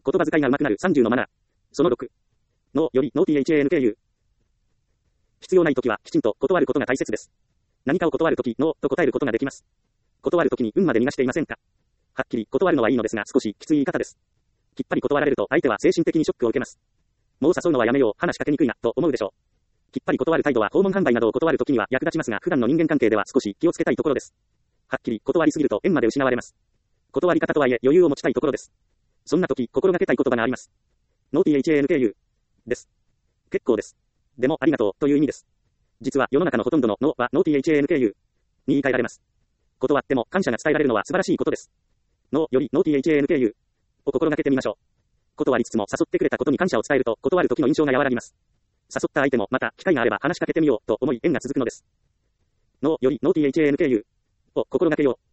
言葉遣いが上手くなる30のマナー。その6。のより、の THANKU。必要ないときは、きちんと断ることが大切です。何かを断るとき、ノーと答えることができます。断るときに運まで逃がしていませんか？はっきり断るのはいいのですが、少しきつい言い方です。きっぱり断られると、相手は精神的にショックを受けます。もう誘うのはやめよう、話しかけにくいな、と思うでしょう。きっぱり断る態度は訪問販売などを断るときには役立ちますが、普段の人間関係では少し気をつけたいところです。はっきり断りすぎると縁まで失われます。断り方とはいえ余裕を持ちたいところです。そんな時、心がけたい言葉があります。No THANKU です。結構です。でもありがとうという意味です。実は世の中のほとんどの No は No THANKU に言い換えられます。断っても感謝が伝えられるのは素晴らしいことです。No より No THANKU を心がけてみましょう。断りつつも誘ってくれたことに感謝を伝えると断る時の印象が和らぎます。誘った相手もまた機会があれば話しかけてみようと思い縁が続くのです。No より No THANKU を心がけよう。